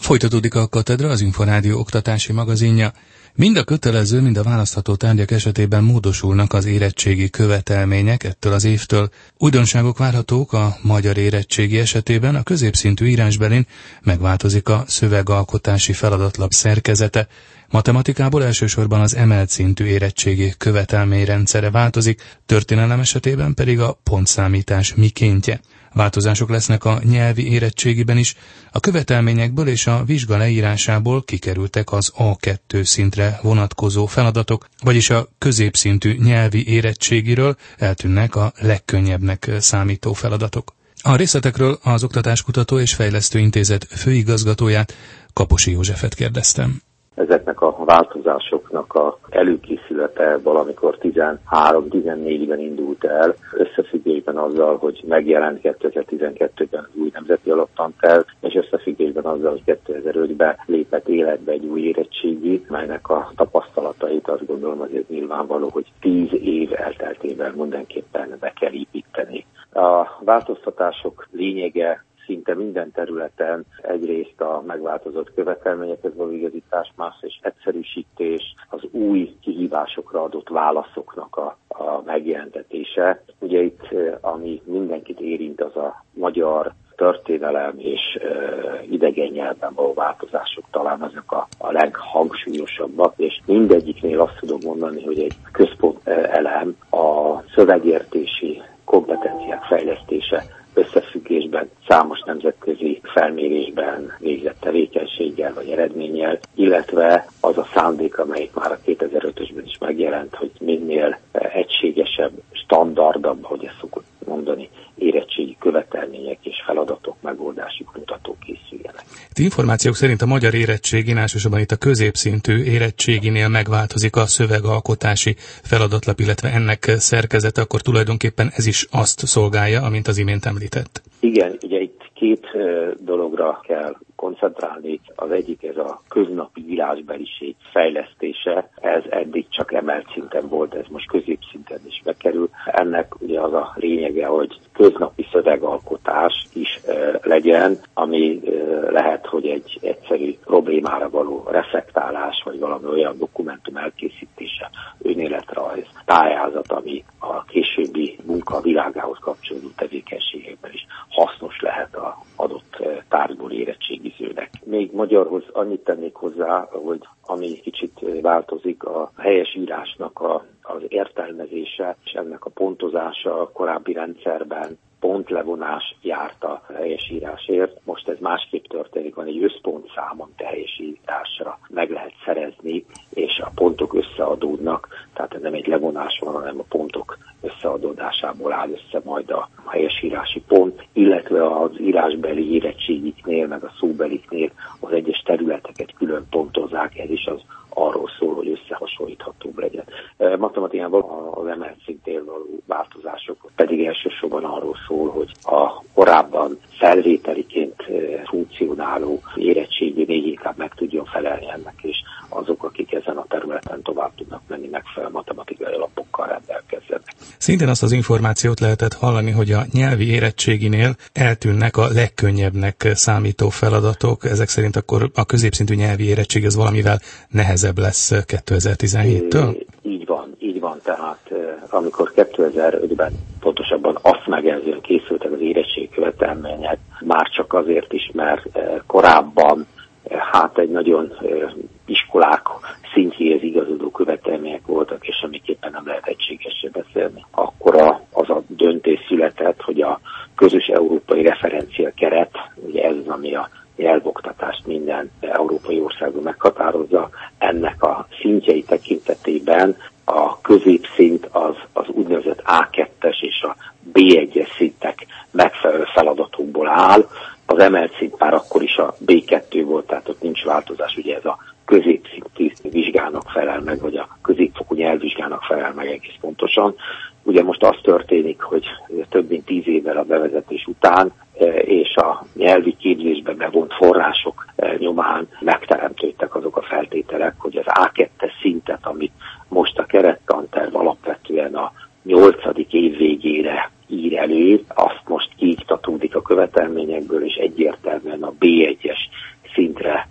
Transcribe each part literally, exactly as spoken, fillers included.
Folytatódik a Katedra, az Inforádió oktatási magazinja. Mind a kötelező, mind a választható tárgyak esetében módosulnak az érettségi követelmények ettől az évtől. Újdonságok várhatók a magyar érettségi esetében, a középszintű írásbelin megváltozik a szövegalkotási feladatlap szerkezete. Matematikából elsősorban az emelt szintű érettségi követelményrendszere változik, történelem esetében pedig a pontszámítás mikéntje. Változások lesznek a nyelvi érettségiben is. A követelményekből és a vizsga leírásából kikerültek az á kettő szintre vonatkozó feladatok, vagyis a középszintű nyelvi érettségiről eltűnnek a legkönnyebbnek számító feladatok. A részletekről az Oktatáskutató és Fejlesztő Intézet főigazgatóját, Kaposi Józsefet kérdeztem. Ezeknek a változásoknak a előkészülete valamikor tizenhárom-tizennégyben indult el, összefüggésben azzal, hogy megjelent kétezer-tizenkettőben az új nemzeti alaptanterv, és összefüggésben azzal, hogy kétezer-ötben lépett életbe egy új érettségi, melynek a tapasztalatait azt gondolom azért nyilvánvaló, hogy tíz év elteltével mindenképpen be kell építeni. A változtatások lényege szinte minden területen egyrészt a megváltozott követelményekhez való igazítás, másrészt egyszerűsítés, az új kihívásokra adott válaszoknak a, a megjelentetése. Ugye itt, ami mindenkit érint, az a magyar történelem és e, idegen nyelven való változások talán azok a, a leghangsúlyosabbak, és mindegyiknél azt tudom mondani, hogy egy központ elem a szövegértési kompetenciák fejlesztése összefüggésben számos nemzetközi felmérésben végzett tevékenységgel vagy eredménnyel, illetve az a szándék, amelyik már a kétezer-ötösben is megjelent, hogy minél egységesebb, standardabb, ahogy ezt szokott mondani, érettségi követelmények és feladatok, megoldási mutatók készüljenek. Itt információk szerint a magyar érettségin, elsősorban itt a középszintű érettséginél megváltozik a szövegalkotási feladatlap, illetve ennek szerkezete, akkor tulajdonképpen ez is azt szolgálja, amint az imént említett. Igen, ugye itt két dologra kell koncentrálni. Az egyik ez a köznapi írásbeliség fejlesztése. Ez eddig csak emelt szinten volt, ez most középszinten is bekerül. Ennek ugye az a lényege, hogy köznapi szövegalkotás is e, legyen, ami e, lehet, hogy egy egyszerű problémára való reflektálás, vagy valami olyan dokumentum elkészítése, önéletrajz, pályázat, ami a későbbi munka világához kapcsolódó tevékenységekben is hasznos lehet az adott tárgyból érettségizőnek. Még magyarhoz annyit tennék hozzá, hogy ami kicsit változik, a helyes írásnak a, az értelmezése, és ennek a pontozása a korábbi rendszerben pontlevonás járt a helyesírásért. Most ez másképp történik, van egy összpontszám, amit a helyesírásra meg lehet szerezni, és a pontok összeadódnak, tehát ez nem egy levonás van, hanem a pontok összeadódásából áll össze majd a helyesírási pont, illetve az írásbeli érettségiknél, meg a szóbeliknél az egyes területeket külön pontozzák, ez is az arról szól, hogy összehasonlíthatóbb legyen. Matematikában az emelt szintén való változások pedig elsősorban arról szól, hogy a korábban felvételiként funkcionáló érettségi még inkább meg tudjon felelni ennek, és azok, akik ezen a területen tovább tudnak menni, megfelelő matematikai alapokkal rendelkezzenek. Szintén azt az információt lehetett hallani, hogy a nyelvi érettséginél eltűnnek a legkönnyebbnek számító feladatok. Ezek szerint akkor a középszintű nyelvi érettség ez valamivel nehezebb lesz kétezer-tizenhéttől? Így van, így van. Tehát amikor kétezer-ötben pontosabban azt megelőzően készültek az érettségi követelmények, már csak azért is, mert korábban hát egy nagyon iskolák szintjéhez igazodó követelmények voltak, és amiképpen nem lehet egységesen beszélni. Akkor a, az a döntés született, hogy a közös európai referencia keret, ugye ez az, ami a nyelvoktatást minden európai országban meghatározza, ennek a szintjei tekintetében a középszint az, az úgynevezett á kettes és a bé egyes szintek megfelelő feladatokból áll. Az emelt szint már akkor is a bé kettő volt, tehát ott nincs változás, ugye ez a középszintű vizsgának felel meg, vagy a középfokú nyelvvizsgának felel meg egész pontosan. Ugye most az történik, hogy több mint tíz évvel a bevezetés után és a nyelvi képzésbe bevont források nyomán megteremtődtek azok a feltételek, hogy az á kettes szintet, amit most a kerettanterv alapvetően a nyolcadik év végére ír elő, azt most kiiktatódik a követelményekből, és egyértelműen a bé egyes szintre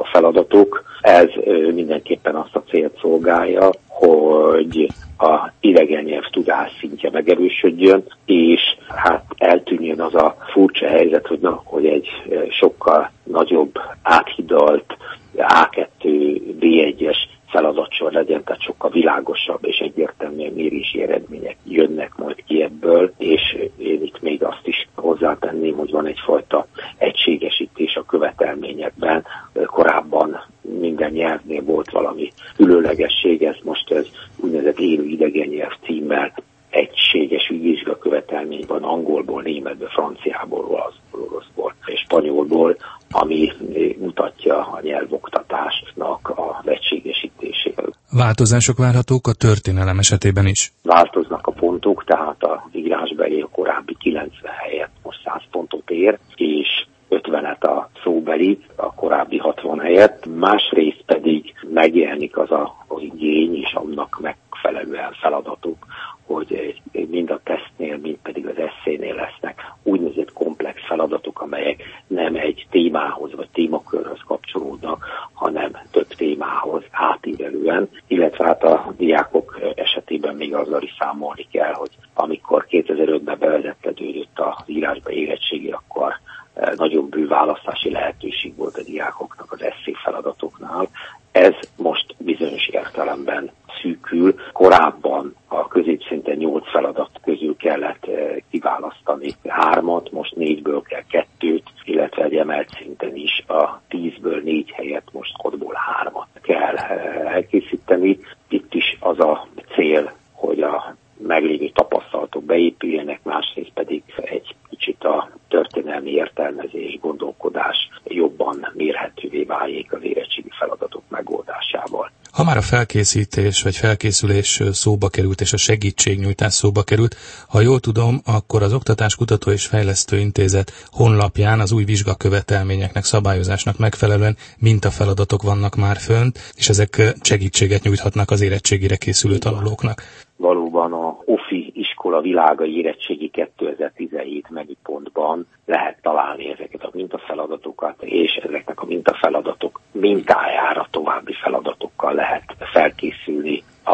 feladatok. Ez mindenképpen azt a célt szolgálja, hogy a idegen nyelv tudás szintje megerősödjön, és hát eltűnjön az a furcsa helyzet, hogy, na, hogy egy sokkal nagyobb, áthidalt á kettő bé egyes feladatsor legyen, tehát sokkal világosabb és egyértelműen mérési eredmények jönnek majd ki ebből, és én itt még azt is hozzátenném, hogy van egyfajta egységesítés a követelményekben. Korábban minden nyelvnél volt valami különlegesség, ez most ez úgynevezett élő idegen nyelv címmel egységes vizsga követelmény van angolból, németből, franciából, olaszból, oroszból és spanyolból, ami mutatja a nyelvoktatásnak az egységesítését. Változások várhatók a történelem esetében is? Változnak a pontok, tehát a írásbeli a korábbi kilencven helyett most száz pontot ér, és ötvenet a szóbeli, a korábbi hatvan helyett. Másrészt pedig megjelenik az a, az igény, és annak megfelelően feladatok, hogy mind a tesztnél, mind pedig az esszénél lesznek úgynevezett komplex feladatok, amelyek nem egy témához vagy témakörhöz kapcsolódnak, hanem több témához átívelően, illetve hát a diákok esetében még azzal is számolni kell, hogy amikor kétezer-ötben bevezettetődött az írásba érettségi, akkor nagyon bő választási lehetőség volt a diákoknak az esszé feladatoknál. Ez most bizonyos értelemben szűkül. Korábban a középszinten nyolc feladat közül kellett kiválasztani hármat, most négyből kell kettőt, illetve egy emelt szinten is a tízből négy helyett most hatból hármat kell elkészíteni. Itt is az a cél, hogy a meglévő tapasztalatok beépüljenek, másrészt pedig egy kicsit a történelmi értelmezés, gondolkodás jobban mérhetővé váljék az érettségi feladatok megoldásával. Ha már a felkészítés vagy felkészülés szóba került és a segítségnyújtás szóba került, ha jól tudom, akkor az Oktatás Kutató és Fejlesztő Intézet honlapján az új vizsgakövetelményeknek, szabályozásnak megfelelően mintafeladatok vannak már fönt, és ezek segítséget nyújthatnak az érettségire készülő tanulóknak. Valóban a o ef i iskola világa érettségi kétezer-tizenhét menüpontban lehet találni ezeket a mintafeladatokat, és ezeknek a mintafeladatok mintájára további feladatokkal lehet felkészülni a,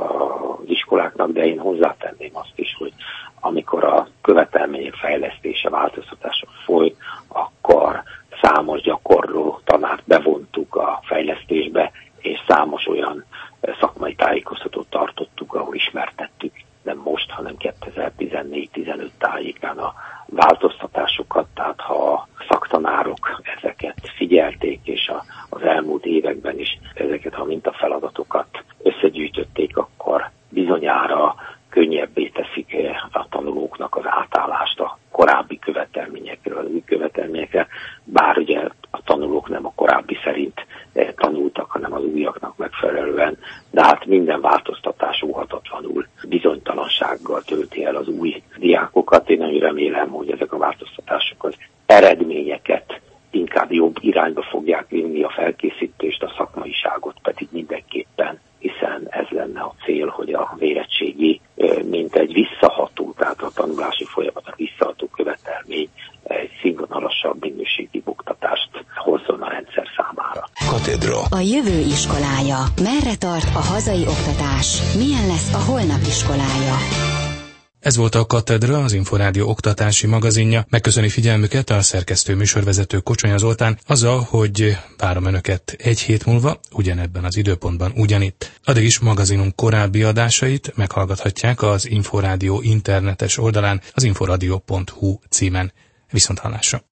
a, az iskoláknak, de én hozzátenném azt is, hogy amikor a követelmények fejlesztése, változtatása folyt, akkor számos gyakorló tanárt bevontuk a fejlesztésbe, és számos olyan szakmai tájékoztatót tartottuk, ahol ismertettük, nem most, hanem kétezer-tizennégy-tizenöt tájékán a változtatásokat, tehát ha a szaktanárok ezeket figyelték, és a, az elmúlt években is ezeket a mintafeladatokat összegyűjtötték, akkor bizonyára könnyebbé teszik a tanulóknak az átállást a korábbi követelményekről, az új követelményekre, bár ugye a tanulók nem a korábbi szerint tanultak, hanem az újaknak megfelelően, de hát minden változtatás óhatatlanul bizonytalansággal tölti el az új diákokat. Én nagyon remélem, hogy ezek a változtatások az eredményeket inkább jobb irányba fogják vinni, a felkészítést, a szakmaiságot pedig mindenképpen, hiszen ez lenne a cél, hogy a érettségi, mint egy visszaható, tehát a tanulási folyamatnak visszaható követelmény egy színvonalasabb minőségi oktatást hozzon a rendszer számára. Katedra. A jövő iskolája. Merre tart a hazai oktatás? Milyen lesz a holnap iskolája? Ez volt a Katedra, az Inforádió oktatási magazinja. Megköszöni figyelmüket a szerkesztő műsorvezető Kocsonya Zoltán azzal, hogy várom önöket egy hét múlva, ugyanebben az időpontban ugyanitt. Addig is magazinunk korábbi adásait meghallgathatják az Inforádió internetes oldalán, az inforadio pont hu címen. Viszonthallásra!